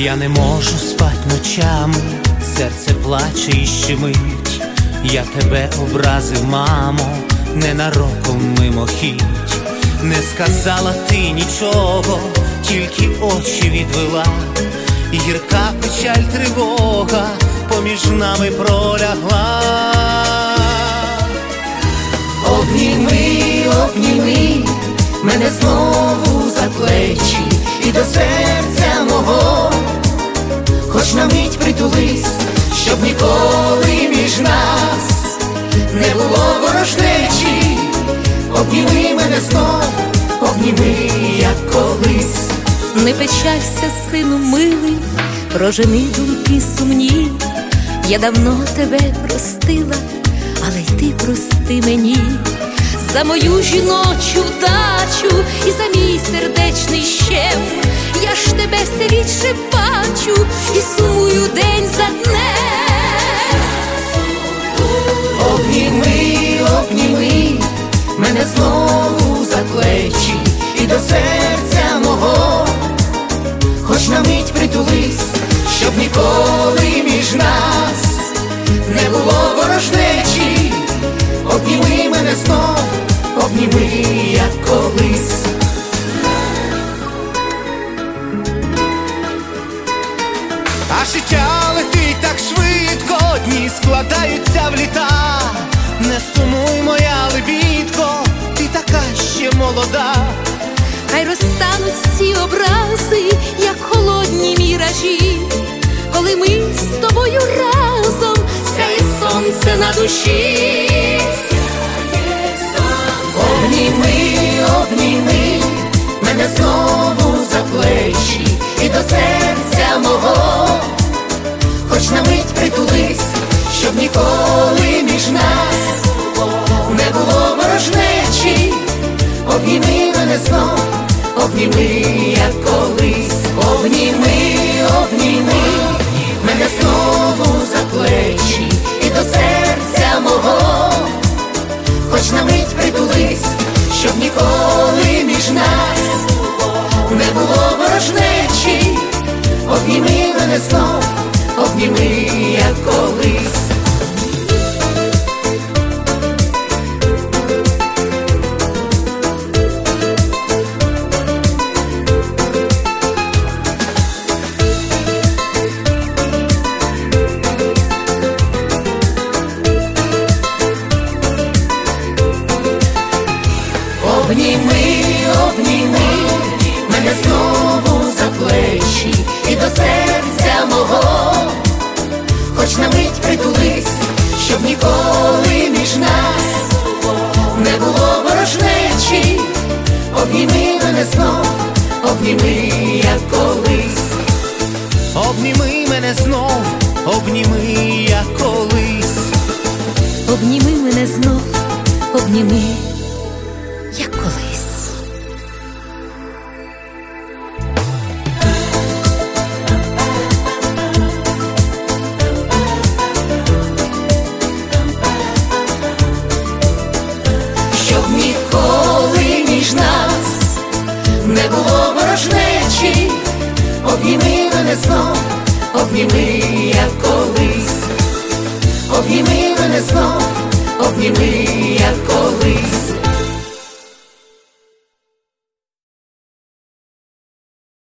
Я не можу спать ночами, серце плаче і щемить. Я тебе образив, мамо, ненароком мимохідь. Не сказала ти нічого, тільки очі відвела. Гірка печаль, тривога поміж нами пролягла. Обніми, обніми мене знову за плечі і до серця мого, хоч на мить притулись, щоб ніколи між нас не було ворожнечі. Обніми мене знов, обніми, як колись. Не печалься, сину милий, прожени думки сумні. Я давно тебе простила, але й ти прости мені. За мою жіночу вдачу і за мій сердечний щем. Я ж тебе все рідше бачу і сумую день за днем. Обніми, обніми мене знову за плечі і до серця мого, хоч на мить притулись, щоб ніколи між нас не було ворожнечі. Обніми мене знов, обніми, як колись. А життя летить так швидко, дні складаються в літа. Не сумуй, моя лебідко, ти така ще молода. Хай розтануть всі образи, як холодні міражі, коли ми з тобою разом, сяє сонце на душі. Обніми, обніми мене знову за плечі і до серця мого, хоч на мить притулись, щоб ніколи між нас не було ворожнечі. Обніми мене знов, обніми, як колись. Обніми, обніми мене знову за плечі і до серця мого, хоч на мить притулись, щоб ніколи між нас не було ворожнечі. Обніми мене знов, обніми, як колись. Обніми, обніми мене знову за плечі і до серця мого, хоч на мить притулись, щоб ніколи між нас не було ворожнечі. Обніми мене знов, обніми, як колись. Обніми мене знов, обніми, як колись. Обніми мене знов, обніми, як колись. Щоб ніколи між нас не було ворожнечі. Обніми мене знов, обніми, як колись. Обніми мене знов, обніми, як колись.